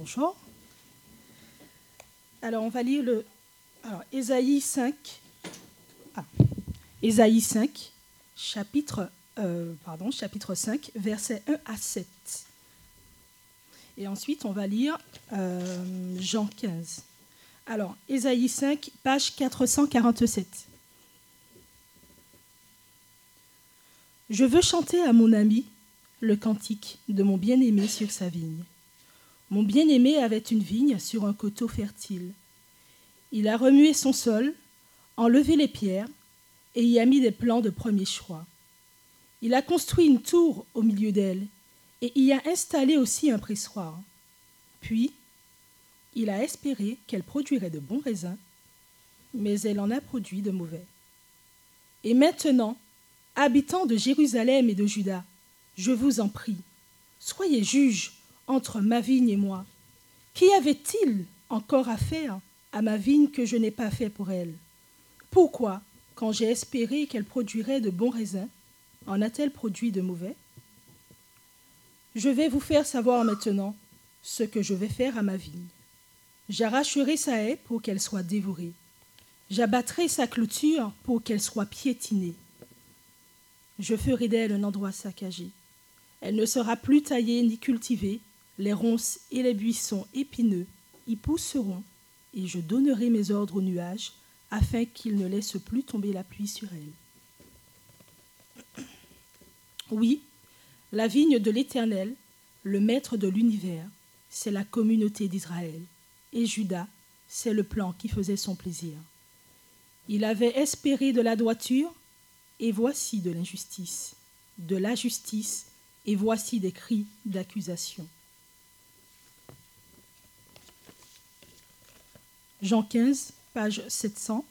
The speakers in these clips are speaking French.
Bonjour. Alors, on va lire Ésaïe 5, chapitre 5, versets 1 à 7. Et ensuite, on va lire Jean 15. Alors, Ésaïe 5, page 447. Je veux chanter à mon ami le cantique de mon bien-aimé sur sa vigne. Mon bien-aimé avait une vigne sur un coteau fertile. Il a remué son sol, enlevé les pierres et y a mis des plants de premier choix. Il a construit une tour au milieu d'elle et y a installé aussi un pressoir. Puis, il a espéré qu'elle produirait de bons raisins, mais elle en a produit de mauvais. Et maintenant, habitants de Jérusalem et de Juda, je vous en prie, soyez juges entre ma vigne et moi. Qu'y avait-il encore à faire à ma vigne que je n'ai pas fait pour elle? Pourquoi, quand j'ai espéré qu'elle produirait de bons raisins, en a-t-elle produit de mauvais? Je vais vous faire savoir maintenant ce que je vais faire à ma vigne. J'arracherai sa haie pour qu'elle soit dévorée. J'abattrai sa clôture pour qu'elle soit piétinée. Je ferai d'elle un endroit saccagé. Elle ne sera plus taillée ni cultivée. Les ronces et les buissons épineux y pousseront, et je donnerai mes ordres aux nuages, afin qu'ils ne laissent plus tomber la pluie sur elle. Oui, la vigne de l'Éternel, le maître de l'univers, c'est la communauté d'Israël, et Juda, c'est le plan qui faisait son plaisir. Il avait espéré de la droiture, et voici de l'injustice, de la justice, et voici des cris d'accusation. Jean 15, page 700.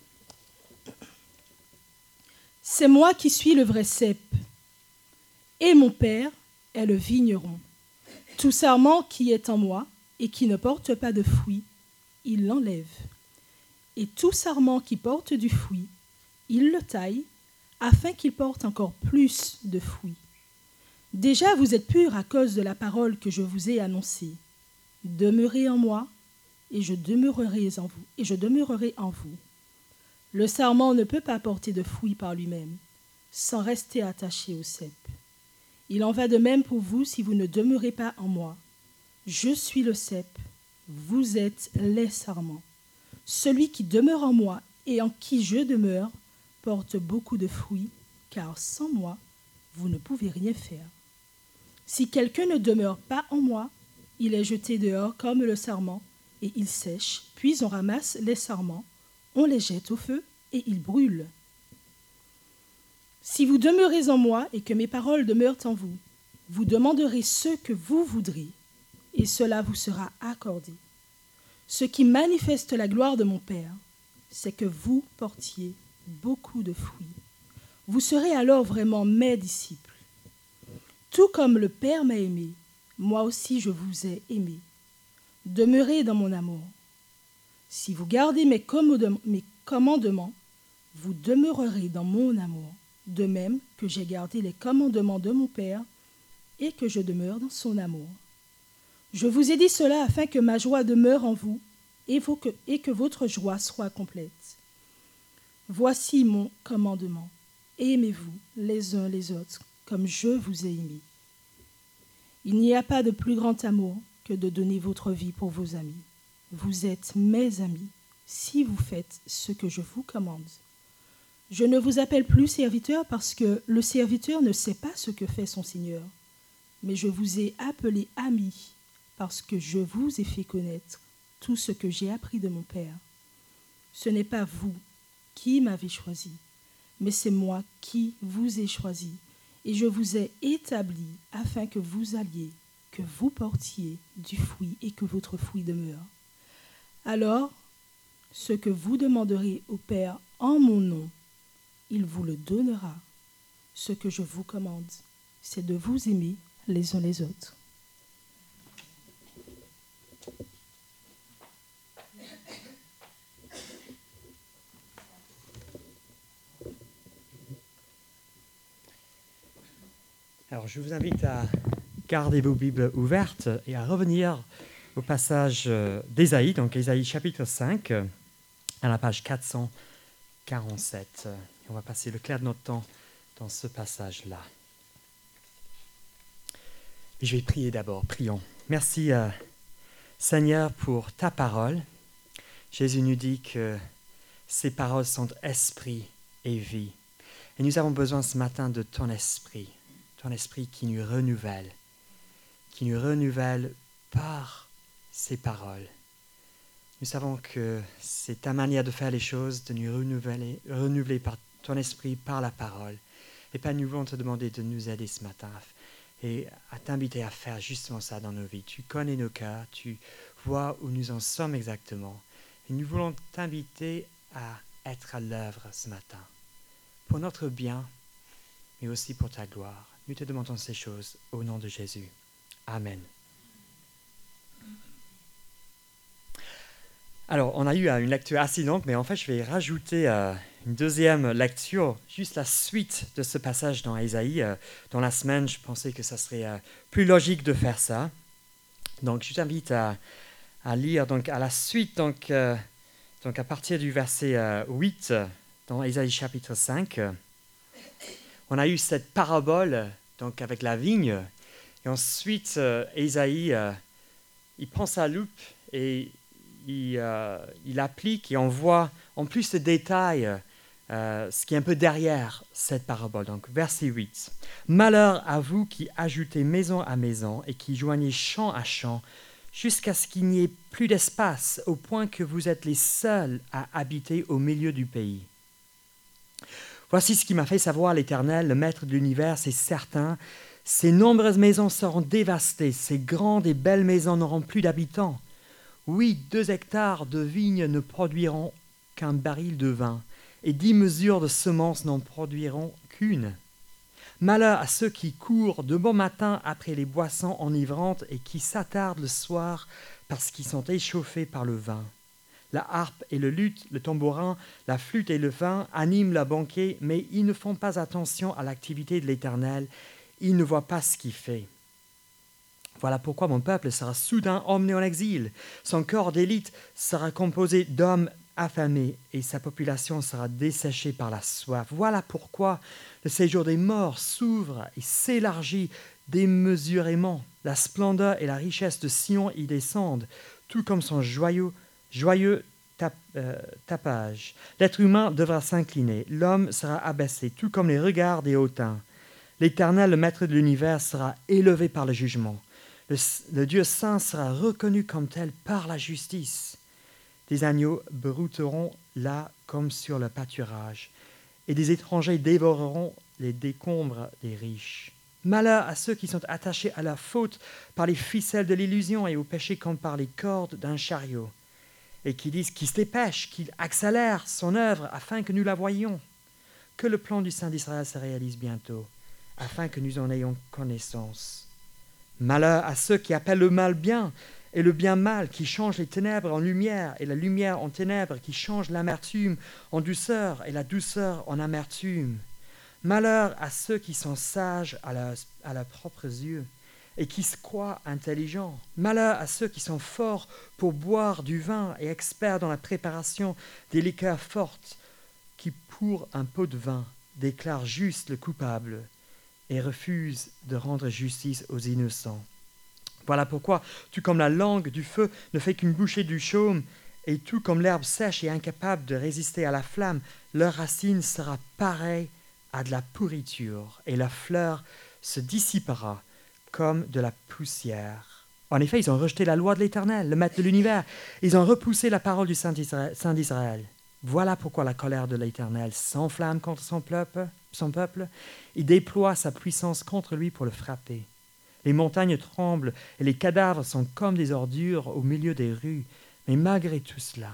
C'est moi qui suis le vrai cep, et mon Père est le vigneron. Tout sarment qui est en moi et qui ne porte pas de fruit, il l'enlève. Et tout sarment qui porte du fruit, il le taille, afin qu'il porte encore plus de fruits. Déjà vous êtes purs à cause de la parole que je vous ai annoncée. Demeurez en moi, et je demeurerai en vous. Le sarment ne peut pas porter de fruits par lui-même, sans rester attaché au cep. Il en va de même pour vous si vous ne demeurez pas en moi. Je suis le cep, vous êtes les sarments. Celui qui demeure en moi et en qui je demeure porte beaucoup de fruits, car sans moi, vous ne pouvez rien faire. Si quelqu'un ne demeure pas en moi, il est jeté dehors comme le sarment, et il sèche, puis on ramasse les sarments, on les jette au feu, et ils brûlent. Si vous demeurez en moi et que mes paroles demeurent en vous, vous demanderez ce que vous voudrez, et cela vous sera accordé. Ce qui manifeste la gloire de mon Père, c'est que vous portiez beaucoup de fruits. Vous serez alors vraiment mes disciples. Tout comme le Père m'a aimé, moi aussi je vous ai aimé. Demeurez dans mon amour. Si vous gardez mes commandements, vous demeurerez dans mon amour, de même que j'ai gardé les commandements de mon Père et que je demeure dans son amour. Je vous ai dit cela afin que ma joie demeure en vous et que votre joie soit complète. Voici mon commandement. Aimez-vous les uns les autres comme je vous ai aimés. Il n'y a pas de plus grand amour que de donner votre vie pour vos amis. Vous êtes mes amis si vous faites ce que je vous commande. Je ne vous appelle plus serviteur parce que le serviteur ne sait pas ce que fait son Seigneur, mais je vous ai appelé amis parce que je vous ai fait connaître tout ce que j'ai appris de mon Père. Ce n'est pas vous qui m'avez choisi, mais c'est moi qui vous ai choisi, et je vous ai établi afin que vous alliez, que vous portiez du fruit et que votre fruit demeure. Alors, ce que vous demanderez au Père en mon nom, il vous le donnera. Ce que je vous commande, c'est de vous aimer les uns les autres. Alors, je vous invite à garder vos Bibles ouvertes et à revenir au passage d'Ésaïe, donc Ésaïe chapitre 5, à la page 447. On va passer le clair de notre temps dans ce passage-là. Et je vais prier d'abord. Prions. Merci Seigneur pour ta parole. Jésus nous dit que ces paroles sont esprit et vie. Et nous avons besoin ce matin de ton esprit qui nous renouvelle par ces paroles. Nous savons que c'est ta manière de faire les choses, de nous renouveler par ton esprit, par la parole. Et Père, nous voulons te demander de nous aider ce matin et à t'inviter à faire justement ça dans nos vies. Tu connais nos cœurs, tu vois où nous en sommes exactement. Et nous voulons t'inviter à être à l'œuvre ce matin, pour notre bien, mais aussi pour ta gloire. Nous te demandons ces choses au nom de Jésus. Amen. Alors, on a eu une lecture assez longue, mais en fait, je vais rajouter une deuxième lecture, juste la suite de ce passage dans Ésaïe. Dans la semaine, je pensais que ça serait plus logique de faire ça. Donc, je t'invite à lire donc, à la suite, donc à partir du verset 8, dans Ésaïe chapitre 5. On a eu cette parabole donc, avec la vigne. Et ensuite, Ésaïe, il prend sa loupe et il applique et on voit en plus de détails ce qui est un peu derrière cette parabole. Donc, verset 8. « Malheur à vous qui ajoutez maison à maison et qui joignez champ à champ, jusqu'à ce qu'il n'y ait plus d'espace, au point que vous êtes les seuls à habiter au milieu du pays. Voici ce qui m'a fait savoir l'Éternel, le Maître de l'univers, c'est certain. Ces nombreuses maisons seront dévastées, ces grandes et belles maisons n'auront plus d'habitants. Oui, 2 hectares de vignes ne produiront qu'un baril de vin, et 10 mesures de semences n'en produiront qu'une. Malheur à ceux qui courent de bon matin après les boissons enivrantes et qui s'attardent le soir parce qu'ils sont échauffés par le vin. La harpe et le luth, le tambourin, la flûte et le vin animent le banquet, mais ils ne font pas attention à l'activité de l'Éternel. Ils ne voient pas ce qu'il fait. Voilà pourquoi mon peuple sera soudain emmené en exil. Son corps d'élite sera composé d'hommes affamés et sa population sera desséchée par la soif. Voilà pourquoi le séjour des morts s'ouvre et s'élargit démesurément. La splendeur et la richesse de Sion y descendent, tout comme son joyeux tapage. L'être humain devra s'incliner, l'homme sera abaissé, tout comme les regards des hautains. L'Éternel, le Maître de l'univers, sera élevé par le jugement. Le Dieu saint sera reconnu comme tel par la justice. Des agneaux brouteront là comme sur le pâturage, et des étrangers dévoreront les décombres des riches. Malheur à ceux qui sont attachés à la faute par les ficelles de l'illusion et au péché comme par les cordes d'un chariot, et qui disent qu'il se dépêche, qu'il accélère son œuvre afin que nous la voyions. Que le plan du Saint d'Israël se réalise bientôt, afin que nous en ayons connaissance. Malheur à ceux qui appellent le mal bien et le bien mal, qui changent les ténèbres en lumière et la lumière en ténèbres, qui changent l'amertume en douceur et la douceur en amertume. Malheur à ceux qui sont sages à leurs propres yeux et qui se croient intelligents. Malheur à ceux qui sont forts pour boire du vin et experts dans la préparation des liqueurs fortes, qui pour un pot de vin déclarent juste le coupable et refusent de rendre justice aux innocents. Voilà pourquoi, tout comme la langue du feu ne fait qu'une bouchée du chaume, et tout comme l'herbe sèche et incapable de résister à la flamme, leur racine sera pareille à de la pourriture, et la fleur se dissipera comme de la poussière. En effet, ils ont rejeté la loi de l'Éternel, le Maître de l'univers. Ils ont repoussé la parole du Saint d'Israël. Voilà pourquoi la colère de l'Éternel s'enflamme contre son peuple. Il déploie sa puissance contre lui pour le frapper. Les montagnes tremblent et les cadavres sont comme des ordures au milieu des rues. Mais malgré tout cela,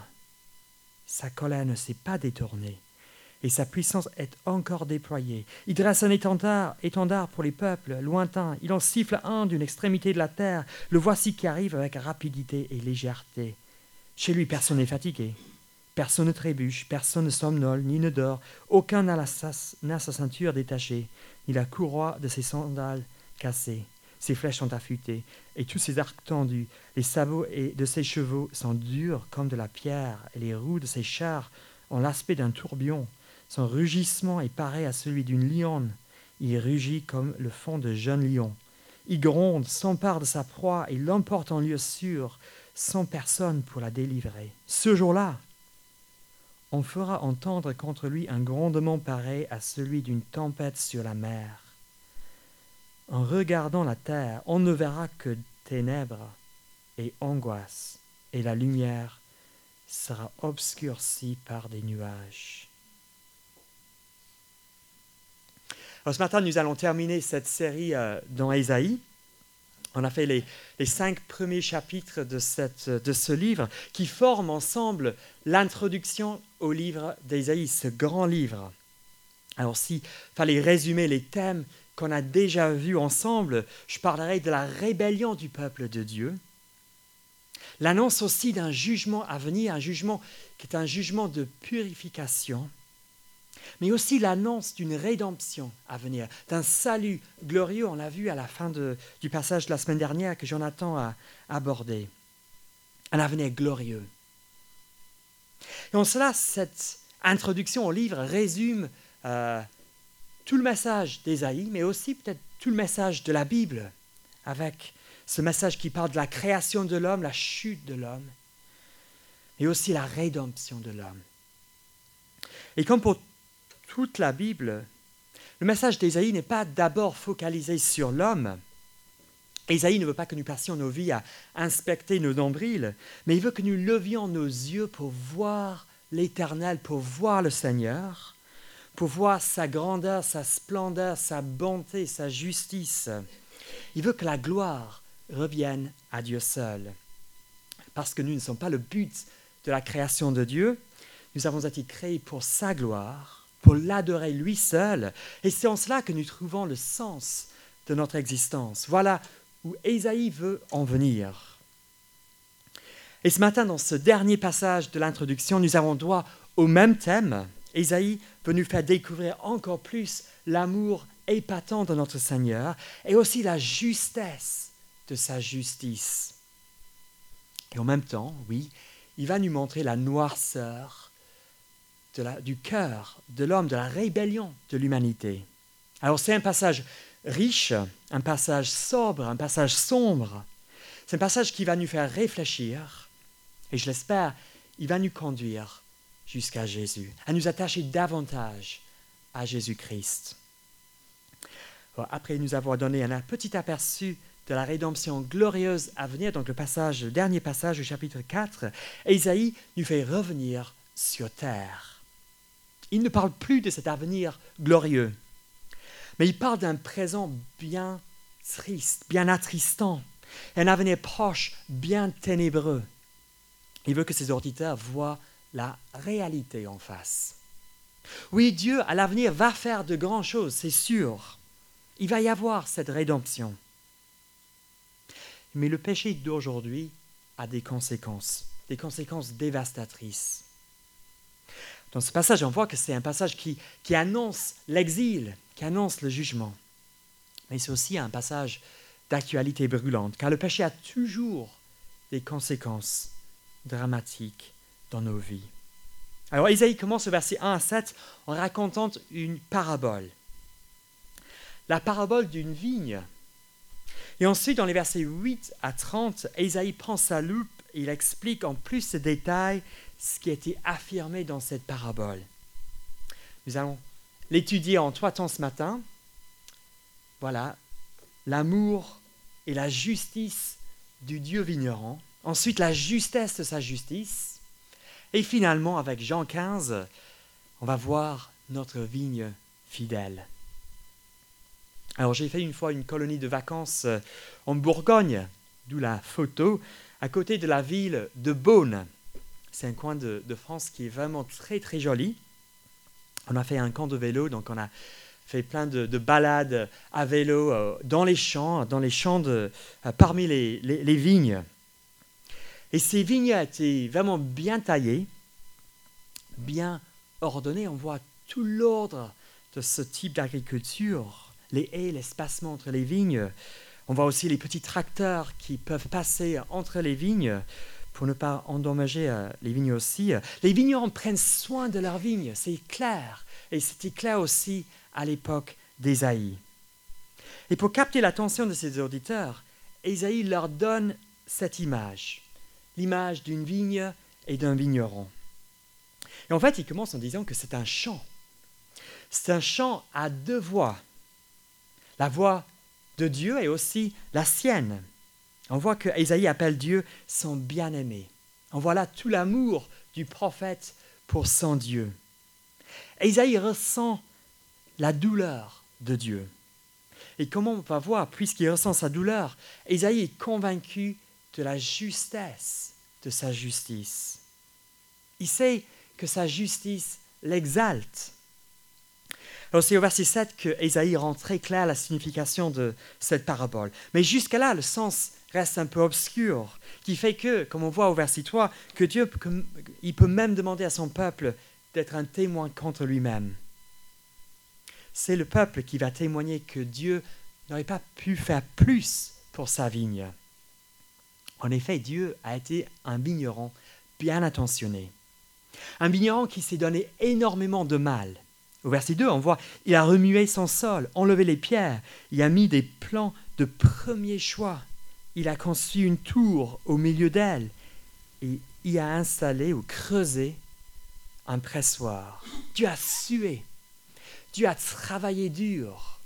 sa colère ne s'est pas détournée et sa puissance est encore déployée. Il dresse un étendard pour les peuples lointains. Il en siffle un d'une extrémité de la terre. Le voici qui arrive avec rapidité et légèreté. Chez lui, personne n'est fatigué. Personne ne trébuche, personne ne somnole, ni ne dort. Aucun n'a sa ceinture détachée, ni la courroie de ses sandales cassée. ses flèches sont affûtées, et tous ses arcs tendus. Les sabots de ses chevaux sont durs comme de la pierre, et les roues de ses chars ont l'aspect d'un tourbillon. Son rugissement est pareil à celui d'une lionne. Il rugit comme le fond de jeunes lions. Il gronde, s'empare de sa proie et l'emporte en lieu sûr, sans personne pour la délivrer. Ce jour-là, on fera entendre contre lui un grondement pareil à celui d'une tempête sur la mer. En regardant la terre, on ne verra que ténèbres et angoisse, et la lumière sera obscurcie par des nuages. Alors ce matin, nous allons terminer cette série dans Ésaïe. On a fait les 5 premiers chapitres de ce livre qui forment ensemble l'introduction au livre d'Ésaïe, ce grand livre. Alors s'il fallait résumer les thèmes qu'on a déjà vus ensemble, je parlerai de la rébellion du peuple de Dieu, l'annonce aussi d'un jugement à venir, un jugement qui est un jugement de purification, mais aussi l'annonce d'une rédemption à venir, d'un salut glorieux, on l'a vu à la fin du passage de la semaine dernière que Jonathan a abordé, un avenir glorieux. Et en cela, cette introduction au livre résume tout le message d'Ésaïe, mais aussi peut-être tout le message de la Bible, avec ce message qui parle de la création de l'homme, la chute de l'homme, et aussi la rédemption de l'homme. Et comme pour toute la Bible, le message d'Ésaïe n'est pas d'abord focalisé sur l'homme. Ésaïe ne veut pas que nous passions nos vies à inspecter nos nombrils, mais il veut que nous levions nos yeux pour voir l'Éternel, pour voir le Seigneur, pour voir sa grandeur, sa splendeur, sa bonté, sa justice. Il veut que la gloire revienne à Dieu seul. Parce que nous ne sommes pas le but de la création de Dieu, nous avons été créés pour sa gloire, pour l'adorer lui seul, et c'est en cela que nous trouvons le sens de notre existence. Voilà où Ésaïe veut en venir. Et ce matin, dans ce dernier passage de l'introduction, nous avons droit au même thème. Ésaïe veut nous faire découvrir encore plus l'amour épatant de notre Seigneur et aussi la justesse de sa justice. Et en même temps, oui, il va nous montrer la noirceur du cœur de l'homme, de la rébellion de l'humanité. Alors c'est un passage riche, un passage sobre, un passage sombre. C'est un passage qui va nous faire réfléchir et je l'espère, il va nous conduire jusqu'à Jésus, à nous attacher davantage à Jésus-Christ. Après nous avoir donné un petit aperçu de la rédemption glorieuse à venir, donc le dernier passage du chapitre 4, Ésaïe nous fait revenir sur terre. Il ne parle plus de cet avenir glorieux, mais il parle d'un présent bien triste, bien attristant, un avenir proche, bien ténébreux. Il veut que ses auditeurs voient la réalité en face. Oui, Dieu, à l'avenir, va faire de grandes choses, c'est sûr. Il va y avoir cette rédemption. Mais le péché d'aujourd'hui a des conséquences dévastatrices. Dans ce passage, on voit que c'est un passage qui annonce l'exil, qui annonce le jugement. Mais c'est aussi un passage d'actualité brûlante, car le péché a toujours des conséquences dramatiques dans nos vies. Alors, Ésaïe commence au verset 1 à 7 en racontant une parabole. La parabole d'une vigne. Et ensuite, dans les versets 8 à 30, Ésaïe prend sa loupe et il explique en plus de détails ce qui a été affirmé dans cette parabole. Nous allons l'étudier en 3 temps ce matin. Voilà, l'amour et la justice du Dieu vigneron. Ensuite, la justesse de sa justice. Et finalement, avec Jean 15, on va voir notre vigne fidèle. Alors, j'ai fait une fois une colonie de vacances en Bourgogne, d'où la photo, à côté de la ville de Beaune. C'est un coin de France qui est vraiment très, très joli. On a fait un camp de vélo, donc on a fait plein de balades à vélo dans les champs parmi les vignes. Et ces vignes étaient vraiment bien taillées, bien ordonnées. On voit tout l'ordre de ce type d'agriculture, les haies, l'espacement entre les vignes. On voit aussi les petits tracteurs qui peuvent passer entre les vignes pour ne pas endommager les vignes aussi. Les vignerons prennent soin de leurs vignes, c'est clair. Et c'était clair aussi à l'époque d'Ésaïe. Et pour capter l'attention de ses auditeurs, Ésaïe leur donne cette image, l'image d'une vigne et d'un vigneron. Et en fait, il commence en disant que c'est un chant. C'est un chant à deux voix. La voix de Dieu et aussi la sienne. On voit que Ésaïe appelle Dieu son bien-aimé. On voit là tout l'amour du prophète pour son Dieu. Ésaïe ressent la douleur de Dieu. Et comment on va voir, puisqu'il ressent sa douleur, Ésaïe est convaincu de la justesse de sa justice. Il sait que sa justice l'exalte. Alors c'est au verset 7 que Ésaïe rend très clair la signification de cette parabole. Mais jusqu'à là, le sens reste un peu obscur, qui fait que, comme on voit au verset 3, que Dieu il peut même demander à son peuple d'être un témoin contre lui-même. C'est le peuple qui va témoigner que Dieu n'aurait pas pu faire plus pour sa vigne. En effet, Dieu a été un vigneron bien attentionné. Un vigneron qui s'est donné énormément de mal. Au verset 2, on voit, il a remué son sol, enlevé les pierres, il a mis des plants de premier choix. Il a construit une tour au milieu d'elle et y a installé ou creusé un pressoir. Dieu a sué. Dieu a travaillé dur.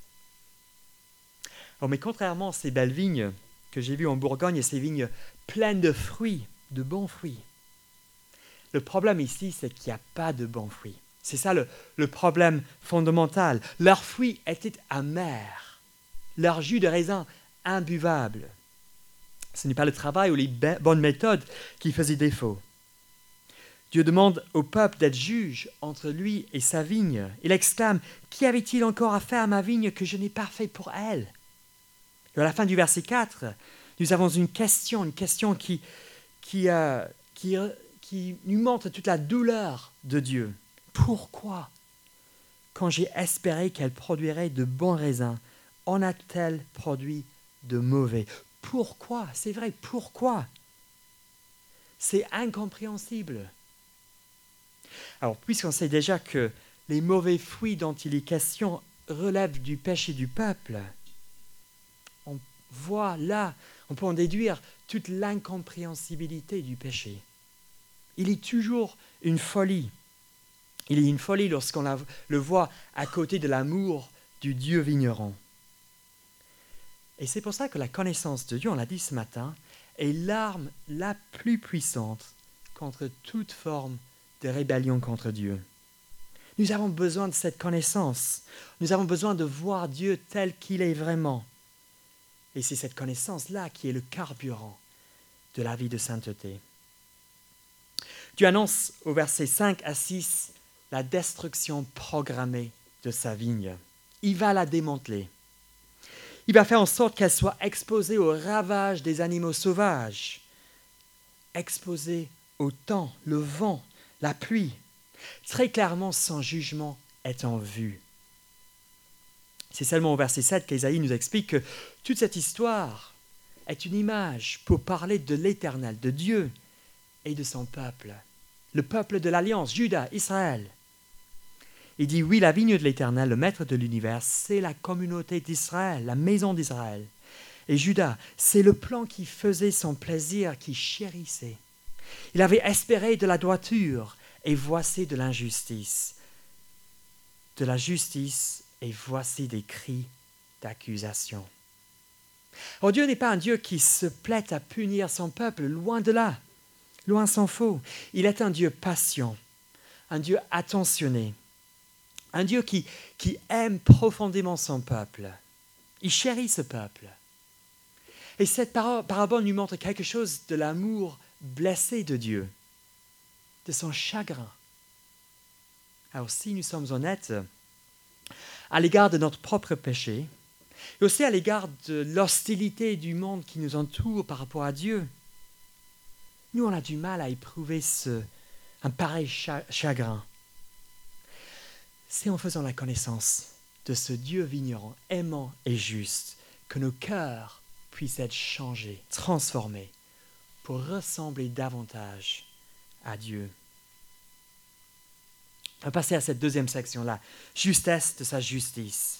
Alors, mais contrairement à ces belles vignes que j'ai vues en Bourgogne, ces vignes pleines de fruits, de bons fruits, le problème ici, c'est qu'il n'y a pas de bons fruits. C'est ça le problème fondamental. Leurs fruits étaient amers, leur jus de raisin imbuvable. Ce n'est pas le travail ou les bonnes méthodes qui faisaient défaut. Dieu demande au peuple d'être juge entre lui et sa vigne. Il exclame « Qu'y avait-il encore à faire à ma vigne que je n'ai pas fait pour elle ?» Et à la fin du verset 4, nous avons une question qui nous montre toute la douleur de Dieu. Pourquoi, quand j'ai espéré qu'elle produirait de bons raisins, en a-t-elle produit de mauvais? Pourquoi? C'est vrai, pourquoi? C'est incompréhensible. Alors, puisqu'on sait déjà que les mauvais fruits dont il est question relèvent du péché du peuple, on voit là, on peut en déduire toute l'incompréhensibilité du péché. Il est toujours une folie. Il est une folie lorsqu'on le voit à côté de l'amour du Dieu vigneron. Et c'est pour ça que la connaissance de Dieu, on l'a dit ce matin, est l'arme la plus puissante contre toute forme de rébellion contre Dieu. Nous avons besoin de cette connaissance. Nous avons besoin de voir Dieu tel qu'il est vraiment. Et c'est cette connaissance-là qui est le carburant de la vie de sainteté. Dieu annonce au verset 5 à 6 la destruction programmée de sa vigne. Il va la démanteler. Il va faire en sorte qu'elle soit exposée aux ravages des animaux sauvages, exposée au temps, le vent, la pluie. Très clairement, son jugement est en vue. C'est seulement au verset 7 qu'Ésaïe nous explique que toute cette histoire est une image pour parler de l'Éternel, de Dieu et de son peuple. Le peuple de l'Alliance, Juda, Israël. Il dit, oui, la vigne de l'Éternel, le maître de l'univers, c'est la communauté d'Israël, la maison d'Israël. Et Juda, c'est le plan qui faisait son plaisir, qui chérissait. Il avait espéré de la droiture, et voici de l'injustice. De la justice, et voici des cris d'accusation. Oh, Dieu n'est pas un Dieu qui se plaît à punir son peuple, loin de là, loin s'en faut. Il est un Dieu patient, un Dieu attentionné, un Dieu qui aime profondément son peuple. Il chérit ce peuple. Et cette parabole nous montre quelque chose de l'amour blessé de Dieu, de son chagrin. Alors si nous sommes honnêtes à l'égard de notre propre péché, et aussi à l'égard de l'hostilité du monde qui nous entoure par rapport à Dieu, nous on a du mal à éprouver un pareil chagrin. C'est en faisant la connaissance de ce Dieu vigneron aimant et juste que nos cœurs puisse être changé, transformé, pour ressembler davantage à Dieu. On va passer à cette deuxième section, la justesse de sa justice.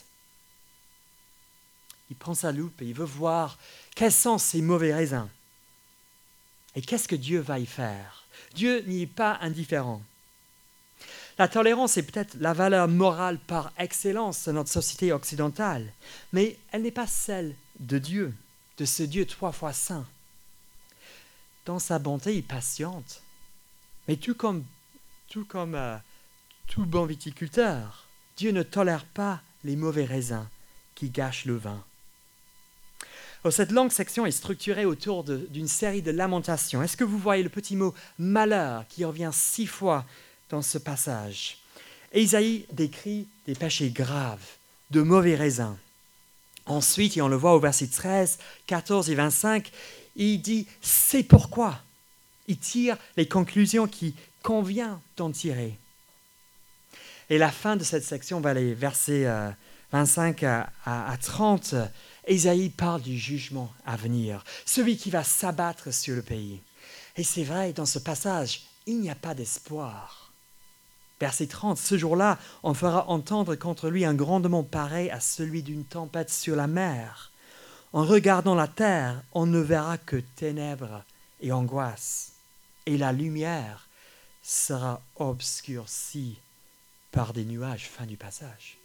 Il prend sa loupe et il veut voir quels sont ces mauvais raisins. Et qu'est-ce que Dieu va y faire? Dieu n'y est pas indifférent. La tolérance est peut-être la valeur morale par excellence de notre société occidentale, mais elle n'est pas celle de Dieu, de ce Dieu 3 fois saint. Dans sa bonté, il patiente, mais tout comme tout bon viticulteur, Dieu ne tolère pas les mauvais raisins qui gâchent le vin. Alors, cette longue section est structurée autour d'une série de lamentations. Est-ce que vous voyez le petit mot « malheur » qui revient 6 fois dans ce passage? Ésaïe décrit des péchés graves, de mauvais raisins. Ensuite, et on le voit au verset 13, 14 et 25, il dit « c'est pourquoi ». Il tire les conclusions qui convient d'en tirer. Et la fin de cette section, va les versets 25 à 30, Ésaïe parle du jugement à venir, celui qui va s'abattre sur le pays. Et c'est vrai, dans ce passage, il n'y a pas d'espoir. Verset 30, ce jour-là, on fera entendre contre lui un grondement pareil à celui d'une tempête sur la mer. En regardant la terre, on ne verra que ténèbres et angoisse, et la lumière sera obscurcie par des nuages. Fin du passage.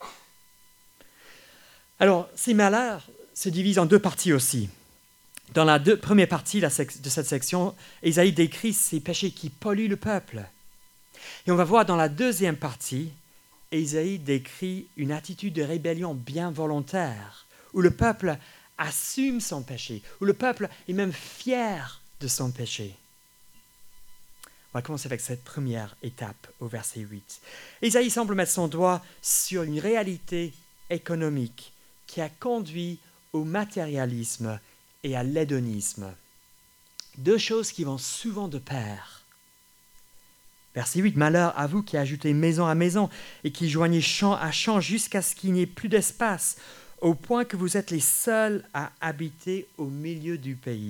Alors, ces malheurs se divisent en 2 parties aussi. Dans la première partie de cette section, Ésaïe décrit ces péchés qui polluent le peuple. Et on va voir dans la deuxième partie, Ésaïe décrit une attitude de rébellion bien volontaire, où le peuple assume son péché, où le peuple est même fier de son péché. On va commencer avec cette première étape au verset 8. Ésaïe semble mettre son doigt sur une réalité économique qui a conduit au matérialisme et à l'hédonisme. 2 choses qui vont souvent de pair. Verset 8, « Malheur à vous qui ajoutez maison à maison et qui joignez champ à champ jusqu'à ce qu'il n'y ait plus d'espace, au point que vous êtes les seuls à habiter au milieu du pays. »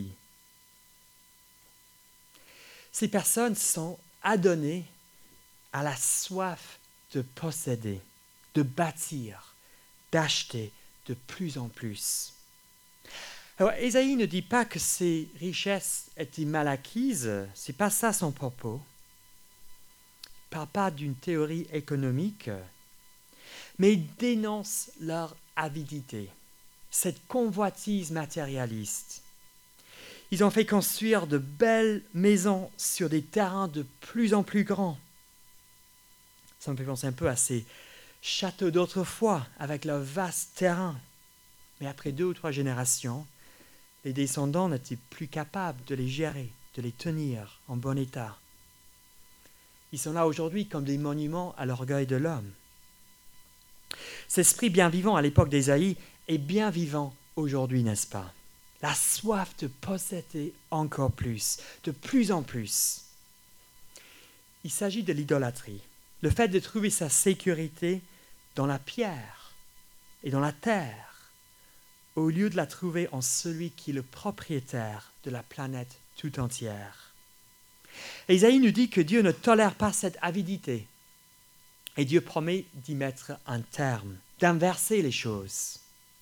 Ces personnes sont adonnées à la soif de posséder, de bâtir, d'acheter de plus en plus. Alors, Ésaïe ne dit pas que ces richesses étaient mal acquises, ce n'est pas ça son propos. Il ne parle pas d'une théorie économique, mais il dénonce leur avidité, cette convoitise matérialiste. Ils ont fait construire de belles maisons sur des terrains de plus en plus grands. Ça me fait penser un peu à ces châteaux d'autrefois avec leurs vastes terrains. Mais après 2 ou 3 générations, les descendants n'étaient plus capables de les gérer, de les tenir en bon état. Ils sont là aujourd'hui comme des monuments à l'orgueil de l'homme. Cet esprit bien vivant à l'époque d'Ésaïe est bien vivant aujourd'hui, n'est-ce pas? La soif de posséder encore plus, de plus en plus. Il s'agit de l'idolâtrie, le fait de trouver sa sécurité dans la pierre et dans la terre, au lieu de la trouver en celui qui est le propriétaire de la planète tout entière. Ésaïe nous dit que Dieu ne tolère pas cette avidité, et Dieu promet d'y mettre un terme, d'inverser les choses.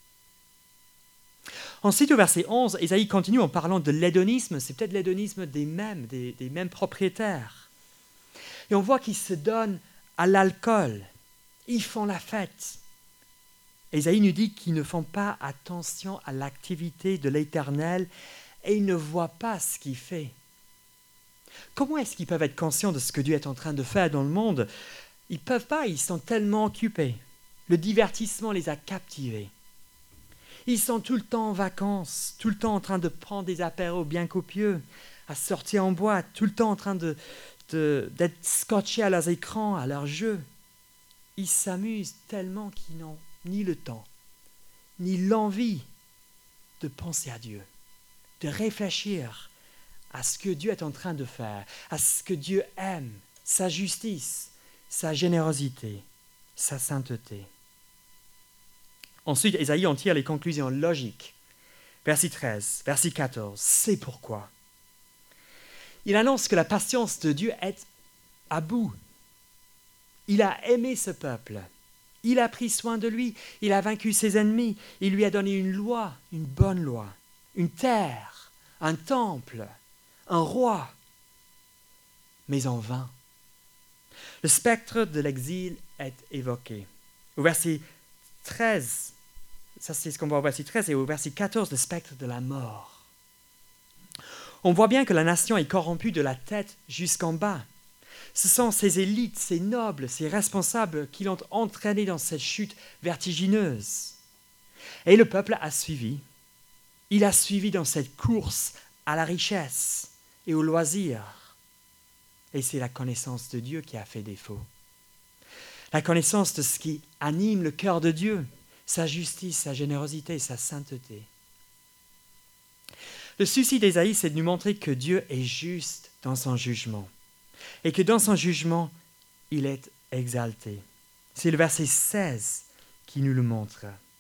Ensuite, au verset 11, Ésaïe continue en parlant de l'hédonisme. C'est peut-être l'hédonisme des mêmes propriétaires. Et on voit qu'ils se donnent à l'alcool. Ils font la fête. Ésaïe nous dit qu'ils ne font pas attention à l'activité de l'Éternel et ils ne voient pas ce qu'il fait. Comment est-ce qu'ils peuvent être conscients de ce que Dieu est en train de faire dans le monde? Ils ne peuvent pas, ils sont tellement occupés. Le divertissement les a captivés. Ils sont tout le temps en vacances, tout le temps en train de prendre des apéros bien copieux, à sortir en boîte, tout le temps en train d'être scotchés à leurs écrans, à leurs jeux. Ils s'amusent tellement qu'ils n'ont ni le temps, ni l'envie de penser à Dieu, de réfléchir à ce que Dieu est en train de faire, à ce que Dieu aime, sa justice, sa générosité, sa sainteté. Ensuite, Ésaïe en tire les conclusions logiques Verset 13, verset 14, c'est pourquoi. Il annonce que la patience de Dieu est à bout. Il a aimé ce peuple. Il a pris soin de lui. Il a vaincu ses ennemis. Il lui a donné une loi, une bonne loi, une terre, un temple, un roi. Mais en vain. Le spectre de l'exil est évoqué. Au verset 13, ça c'est ce qu'on voit au verset 13, et au verset 14, le spectre de la mort. On voit bien que la nation est corrompue de la tête jusqu'en bas. Ce sont ces élites, ces nobles, ces responsables qui l'ont entraîné dans cette chute vertigineuse. Et le peuple a suivi. Il a suivi dans cette course à la richesse et au loisir. Et c'est la connaissance de Dieu qui a fait défaut. La connaissance de ce qui anime le cœur de Dieu, sa justice, sa générosité, sa sainteté. Le souci d'Ésaïe, c'est de nous montrer que Dieu est juste dans son jugement et que dans son jugement, il est exalté. C'est le verset 16 qui nous le montre.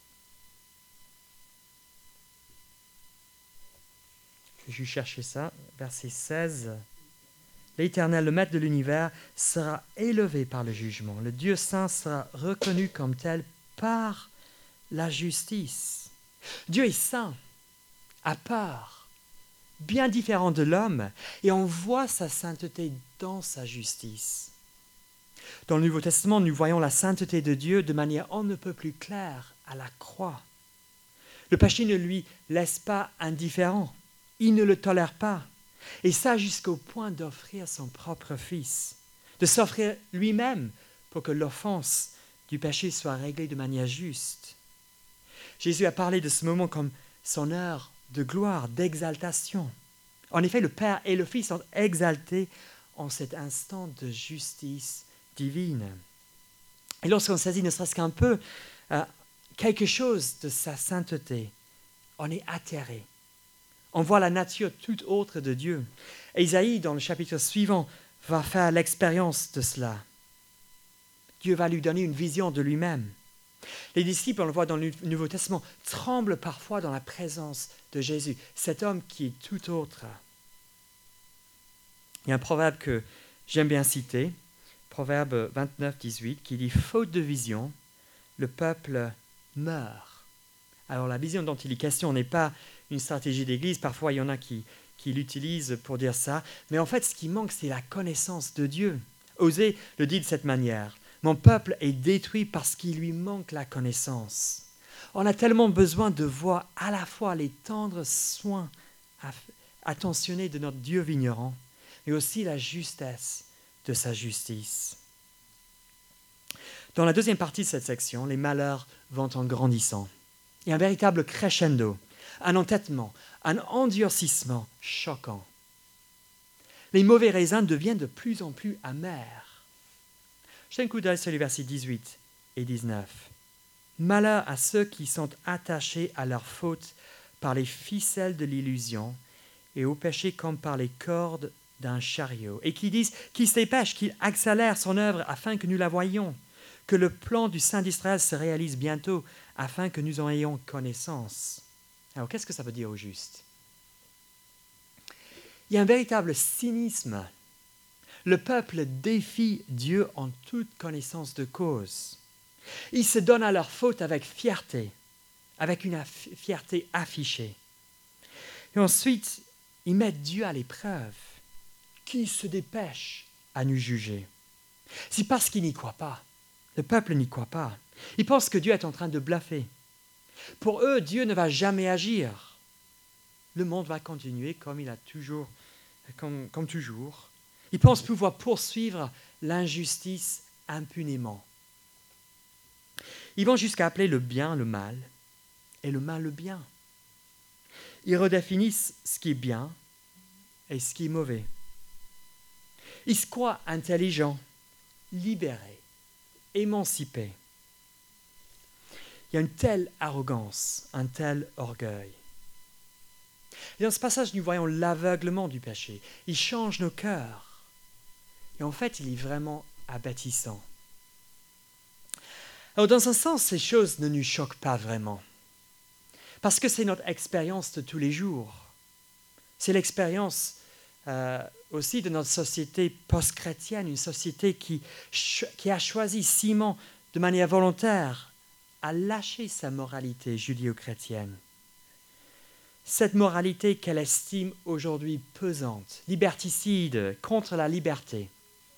Je vais juste chercher ça. Verset 16. L'Éternel, le Maître de l'univers, sera élevé par le jugement. Le Dieu saint sera reconnu comme tel par la justice. Dieu est saint, à part, bien différent de l'homme, et on voit sa sainteté dans sa justice. Dans le Nouveau Testament, nous voyons la sainteté de Dieu de manière on ne peut plus claire à la croix. Le péché ne lui laisse pas indifférent, il ne le tolère pas, et ça jusqu'au point d'offrir son propre Fils, de s'offrir lui-même pour que l'offense du péché soit réglée de manière juste. Jésus a parlé de ce moment comme son heure de gloire, d'exaltation. En effet, le Père et le Fils sont exaltés en cet instant de justice divine. Et lorsqu'on saisit ne serait-ce qu'un peu quelque chose de sa sainteté, on est atterré. On voit la nature toute autre de Dieu. Et Isaïe, dans le chapitre suivant, va faire l'expérience de cela. Dieu va lui donner une vision de lui-même. Les disciples, on le voit dans le Nouveau Testament, tremblent parfois dans la présence de Jésus, cet homme qui est tout autre. Il y a un proverbe que j'aime bien citer, proverbe 29, 18, qui dit « Faute de vision, le peuple meurt ». Alors la vision dont il est question n'est pas une stratégie d'église, parfois il y en a qui l'utilisent pour dire ça, mais en fait ce qui manque c'est la connaissance de Dieu. Osée le dit de cette manière. Mon peuple est détruit parce qu'il lui manque la connaissance. On a tellement besoin de voir à la fois les tendres soins attentionnés de notre Dieu vigneron, mais aussi la justesse de sa justice. Dans la deuxième partie de cette section, les malheurs vont en grandissant. Il y a un véritable crescendo, un entêtement, un endurcissement choquant. Les mauvais raisins deviennent de plus en plus amers. Jetez un coup d'œil sur les versets 18 et 19. Malheur à ceux qui sont attachés à leur faute par les ficelles de l'illusion et au péché comme par les cordes d'un chariot, et qui disent qu'il se dépêche, qu'il accélère son œuvre afin que nous la voyions, que le plan du Saint d'Israël se réalise bientôt afin que nous en ayons connaissance. Alors qu'est-ce que ça veut dire au juste? Il y a un véritable cynisme. Le peuple défie Dieu en toute connaissance de cause. Ils se donnent à leur faute avec fierté, avec une fierté affichée. Et ensuite, ils mettent Dieu à l'épreuve. Qui se dépêche à nous juger? C'est parce qu'ils n'y croient pas. Le peuple n'y croit pas. Ils pensent que Dieu est en train de bluffer. Pour eux, Dieu ne va jamais agir. Le monde va continuer comme il a toujours, comme toujours. Ils pensent pouvoir poursuivre l'injustice impunément. Ils vont jusqu'à appeler le bien le mal et le mal le bien. Ils redéfinissent ce qui est bien et ce qui est mauvais. Ils se croient intelligents, libérés, émancipés. Il y a une telle arrogance, un tel orgueil. Et dans ce passage, nous voyons l'aveuglement du péché. Il change nos cœurs. Et en fait, il est vraiment abattissant. Alors, dans un sens, ces choses ne nous choquent pas vraiment. Parce que c'est notre expérience de tous les jours. C'est l'expérience aussi de notre société post-chrétienne, une société qui a choisi Simon de manière volontaire à lâcher sa moralité judéo-chrétienne. Cette moralité qu'elle estime aujourd'hui pesante, liberticide, contre la liberté.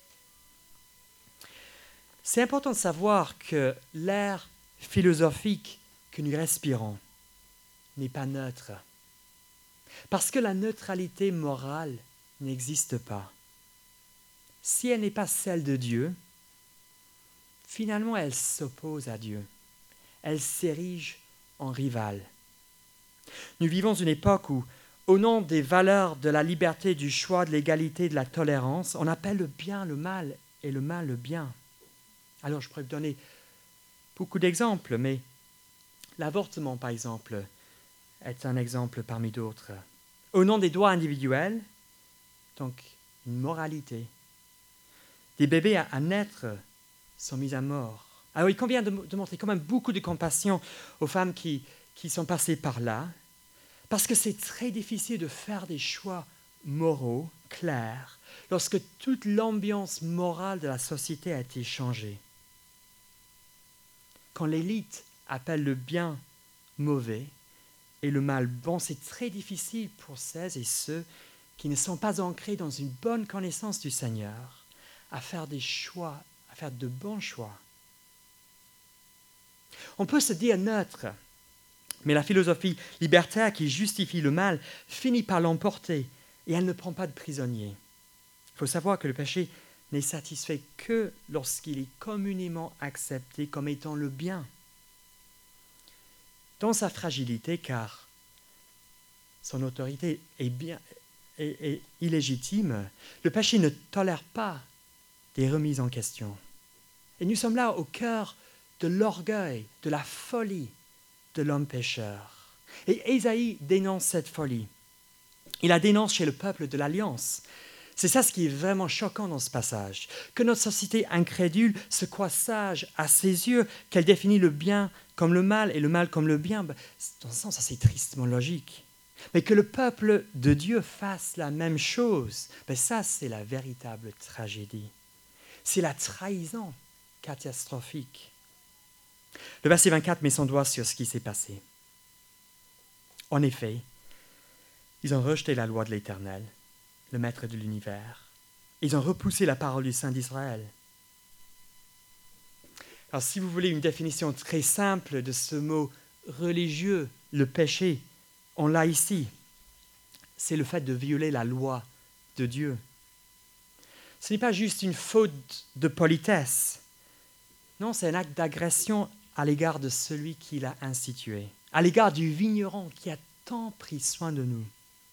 C'est important de savoir que l'air philosophique que nous respirons n'est pas neutre. Parce que la neutralité morale n'existe pas. Si elle n'est pas celle de Dieu, finalement elle s'oppose à Dieu. Elle s'érige en rivale. Nous vivons une époque où, au nom des valeurs de la liberté, du choix, de l'égalité, de la tolérance, on appelle le bien le mal et le mal le bien. Alors je pourrais vous donner beaucoup d'exemples, mais l'avortement, par exemple, est un exemple parmi d'autres. Au nom des droits individuels, donc une moralité, des bébés à naître sont mis à mort. Alors il convient de montrer quand même beaucoup de compassion aux femmes qui sont passées par là, parce que c'est très difficile de faire des choix moraux, clairs, lorsque toute l'ambiance morale de la société a été changée. Quand l'élite appelle le bien mauvais et le mal bon, c'est très difficile pour celles et ceux qui ne sont pas ancrés dans une bonne connaissance du Seigneur à faire des choix, à faire de bons choix. On peut se dire neutre, mais la philosophie libertaire qui justifie le mal finit par l'emporter et elle ne prend pas de prisonniers. Il faut savoir que le péché n'est satisfait que lorsqu'il est communément accepté comme étant le bien. Dans sa fragilité, car son autorité est illégitime, le péché ne tolère pas des remises en question. Et nous sommes là au cœur de l'orgueil, de la folie de l'homme pécheur. Et Ésaïe dénonce cette folie. Il la dénonce chez le peuple de l'Alliance. C'est ça ce qui est vraiment choquant dans ce passage, que notre société incrédule se croit sage à ses yeux, qu'elle définit le bien comme le mal et le mal comme le bien. Dans un sens, ça c'est tristement logique. Mais que le peuple de Dieu fasse la même chose, ça c'est la véritable tragédie. C'est la trahison catastrophique. Le verset 24 met son doigt sur ce qui s'est passé. En effet, ils ont rejeté la loi de l'Éternel, le Maître de l'univers. Ils ont repoussé la parole du Saint d'Israël. Alors, si vous voulez une définition très simple de ce mot religieux, le péché, on l'a ici. C'est le fait de violer la loi de Dieu. Ce n'est pas juste une faute de politesse. Non, c'est un acte d'agression à l'égard de celui qui l'a institué, à l'égard du vigneron qui a tant pris soin de nous.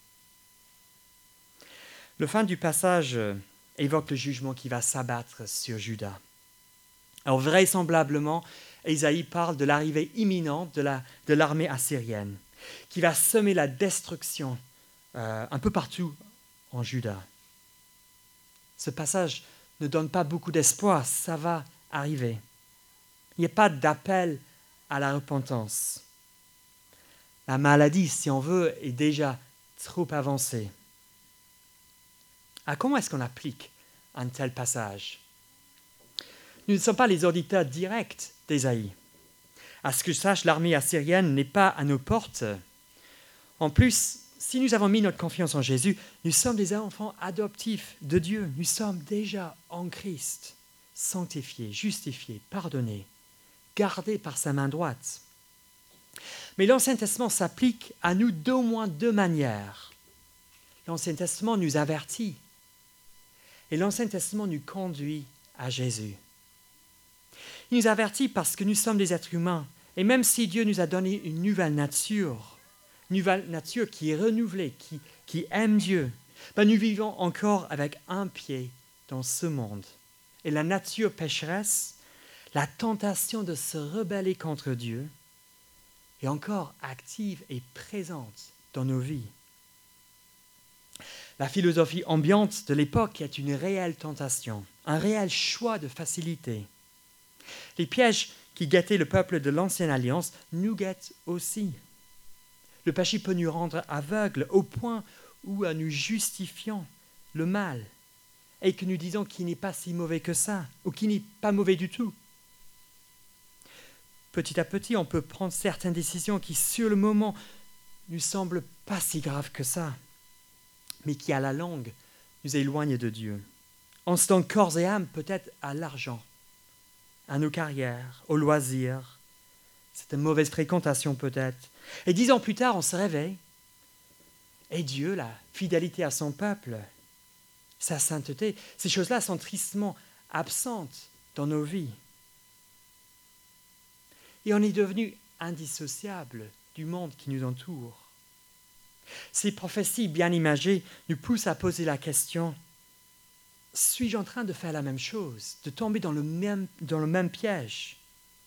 Le fin du passage évoque le jugement qui va s'abattre sur Juda. Alors vraisemblablement, Ésaïe parle de l'arrivée imminente de l'armée assyrienne, qui va semer la destruction un peu partout en Juda. Ce passage ne donne pas beaucoup d'espoir, ça va arriver. Il n'y a pas d'appel à la repentance. La maladie, si on veut, est déjà trop avancée. Alors comment est-ce qu'on applique un tel passage? Nous ne sommes pas les auditeurs directs d'Ésaïe. À ce que je sache, l'armée assyrienne n'est pas à nos portes. En plus, si nous avons mis notre confiance en Jésus, nous sommes des enfants adoptifs de Dieu. Nous sommes déjà en Christ, sanctifiés, justifiés, pardonnés, gardés par sa main droite. Mais l'Ancien Testament s'applique à nous d'au moins deux manières. L'Ancien Testament nous avertit et l'Ancien Testament nous conduit à Jésus. Il nous avertit parce que nous sommes des êtres humains et même si Dieu nous a donné une nouvelle nature qui est renouvelée, qui aime Dieu, nous vivons encore avec un pied dans ce monde. Et la nature pécheresse, la tentation de se rebeller contre Dieu est encore active et présente dans nos vies. La philosophie ambiante de l'époque est une réelle tentation, un réel choix de facilité. Les pièges qui guettaient le peuple de l'Ancienne Alliance nous guettent aussi. Le péché peut nous rendre aveugles au point où nous justifions le mal et que nous disons qu'il n'est pas si mauvais que ça ou qu'il n'est pas mauvais du tout. Petit à petit, on peut prendre certaines décisions qui, sur le moment, ne semblent pas si graves que ça, mais qui, à la longue, nous éloignent de Dieu. On se donne corps et âme peut-être à l'argent, à nos carrières, aux loisirs. C'est une mauvaise fréquentation peut-être. Et 10 ans plus tard, on se réveille. Et Dieu, la fidélité à son peuple, sa sainteté, ces choses-là sont tristement absentes dans nos vies. Et on est devenu indissociable du monde qui nous entoure. Ces prophéties bien imagées nous poussent à poser la question: suis-je en train de faire la même chose, de tomber dans le même piège?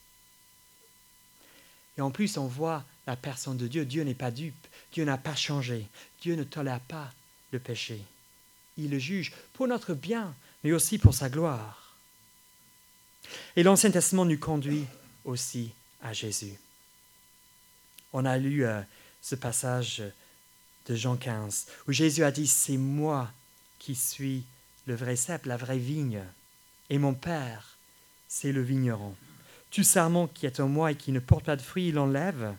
Et en plus, on voit la personne de Dieu. Dieu n'est pas dupe. Dieu n'a pas changé. Dieu ne tolère pas le péché. Il le juge pour notre bien, mais aussi pour sa gloire. Et l'Ancien Testament nous conduit aussi à Jésus. On a lu ce passage de Jean 15, où Jésus a dit: c'est moi qui suis le vrai cep, la vraie vigne, et mon Père, c'est le vigneron. Tout sarment qui est en moi et qui ne porte pas de fruit, il l'enlève,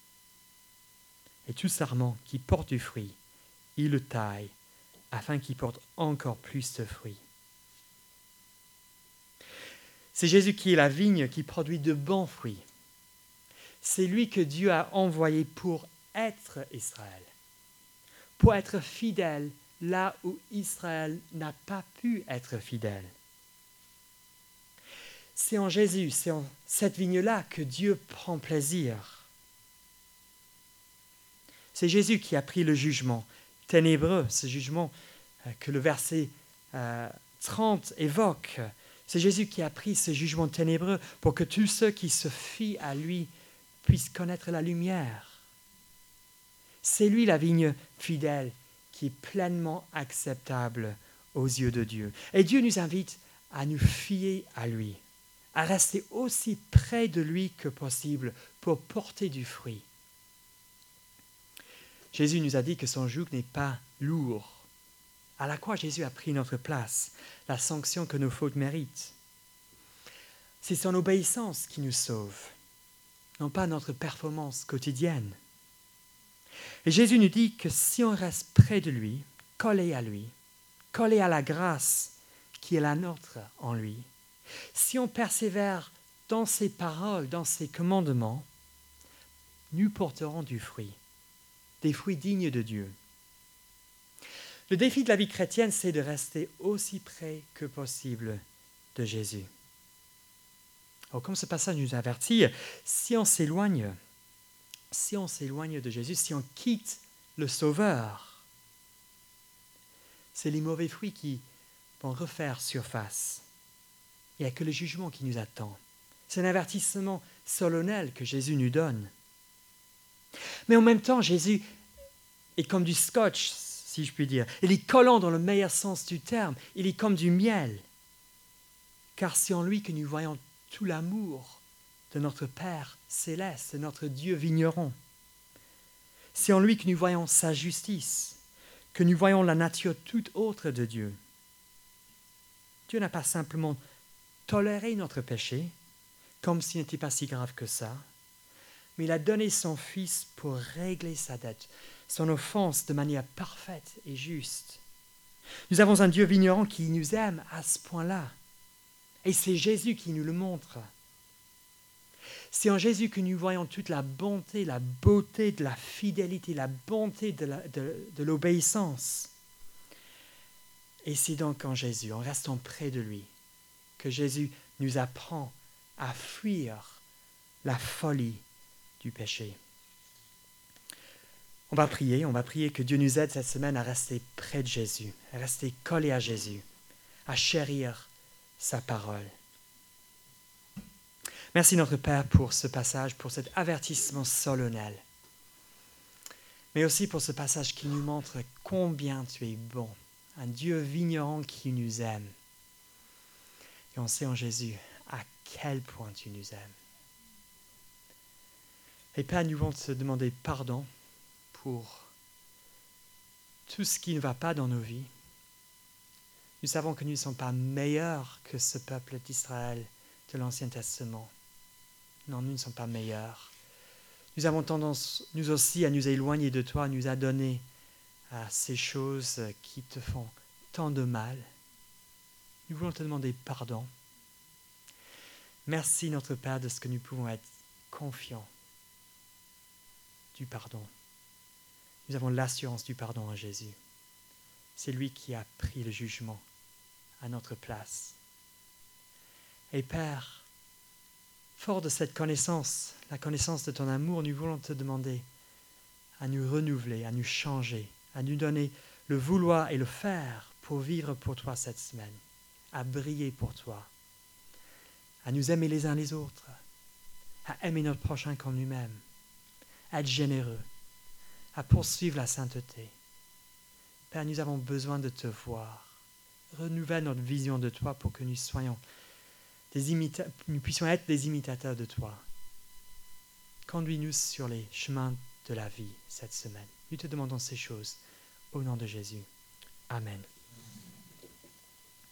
et tout sarment qui porte du fruit, il le taille, afin qu'il porte encore plus de fruits. C'est Jésus qui est la vigne qui produit de bons fruits. C'est lui que Dieu a envoyé pour être Israël, pour être fidèle là où Israël n'a pas pu être fidèle. C'est en Jésus, c'est en cette vigne-là que Dieu prend plaisir. C'est Jésus qui a pris le jugement ténébreux, ce jugement que le verset 30 évoque. C'est Jésus qui a pris ce jugement ténébreux pour que tous ceux qui se fient à lui puissent connaître la lumière. C'est lui la vigne fidèle qui est pleinement acceptable aux yeux de Dieu. Et Dieu nous invite à nous fier à lui, à rester aussi près de lui que possible pour porter du fruit. Jésus nous a dit que son joug n'est pas lourd. À la croix, Jésus a pris notre place, la sanction que nos fautes méritent. C'est son obéissance qui nous sauve, non pas notre performance quotidienne. Et Jésus nous dit que si on reste près de lui, collé à la grâce qui est la nôtre en lui, si on persévère dans ses paroles, dans ses commandements, nous porterons du fruit, des fruits dignes de Dieu. Le défi de la vie chrétienne, c'est de rester aussi près que possible de Jésus. Alors, comme ce passage nous avertit, si on s'éloigne de Jésus, si on quitte le Sauveur, c'est les mauvais fruits qui vont refaire surface. Il n'y a que le jugement qui nous attend. C'est un avertissement solennel que Jésus nous donne. Mais en même temps, Jésus est comme du scotch, si je puis dire. Il est collant dans le meilleur sens du terme. Il est comme du miel. Car c'est en lui que nous voyons tout l'amour de notre Père céleste, de notre Dieu vigneron. C'est en lui que nous voyons sa justice, que nous voyons la nature toute autre de Dieu. Dieu n'a pas simplement toléré notre péché, comme s'il n'était pas si grave que ça, mais il a donné son Fils pour régler sa dette, son offense de manière parfaite et juste. Nous avons un Dieu vigneron qui nous aime à ce point-là. Et c'est Jésus qui nous le montre. C'est en Jésus que nous voyons toute la bonté, la beauté de la fidélité, la bonté de l'obéissance. Et c'est donc en Jésus, en restant près de lui, que Jésus nous apprend à fuir la folie du péché. On va prier que Dieu nous aide cette semaine à rester près de Jésus, à rester collé à Jésus, à chérir sa parole. Merci notre Père pour ce passage, pour cet avertissement solennel, mais aussi pour ce passage qui nous montre combien tu es bon, un Dieu vigneron qui nous aime. Et on sait en Jésus à quel point tu nous aimes. Et Père, nous voulons te demander pardon pour tout ce qui ne va pas dans nos vies. Nous savons que nous ne sommes pas meilleurs que ce peuple d'Israël de l'Ancien Testament. Non, nous ne sommes pas meilleurs. Nous avons tendance, nous aussi, à nous éloigner de toi, à nous adonner à ces choses qui te font tant de mal. Nous voulons te demander pardon. Merci, notre Père, de ce que nous pouvons être confiants du pardon. Nous avons l'assurance du pardon en Jésus. C'est lui qui a pris le jugement à notre place. Et Père, fort de cette connaissance, la connaissance de ton amour, nous voulons te demander à nous renouveler, à nous changer, à nous donner le vouloir et le faire pour vivre pour toi cette semaine, à briller pour toi, à nous aimer les uns les autres, à aimer notre prochain comme nous-mêmes, à être généreux, à poursuivre la sainteté. Père, nous avons besoin de te voir. Renouvelle notre vision de toi pour que nous puissions être des imitateurs de toi. Conduis-nous sur les chemins de la vie cette semaine. Nous te demandons ces choses au nom de Jésus. Amen.